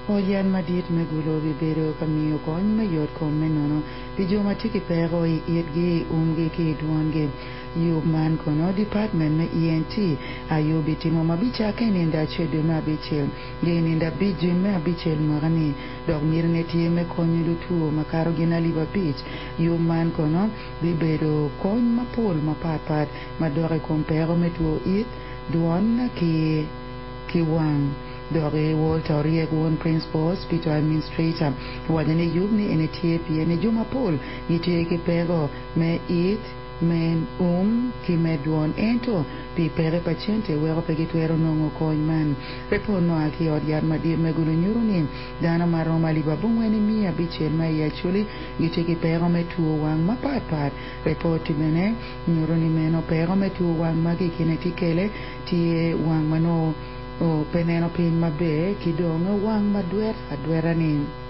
Oyan madit megulo bibero kamiyo kony mayot kon menono di joma tiki pero itgi umgi ki duongi yub man kono department me ENT ayubi timo mabicha keninda chede mabichel geninda bijin me abichel morani dog mirne tie me konyo lutuo makaro gina liba bich yub man kono bibero kony mapol mapat madore kompero me tuo it duon ki wang Dore Walter Oriek won Principal Hospital Administrator wajane yubni ene TAP ene Juma Paul yiteke pero me it men ki medwon ento pi pere paciente wero pegitwero nongo kony man repono aki odiar madir megulu nyuruni dana maroma libabungweni mia bichel ma yachuli yiteke pero me tuo wang mapat repoti bene nyuruni meno pero me tuo wang magi kinetikele tie wang mano peneno piny mabe kidongo wang madwer adwerani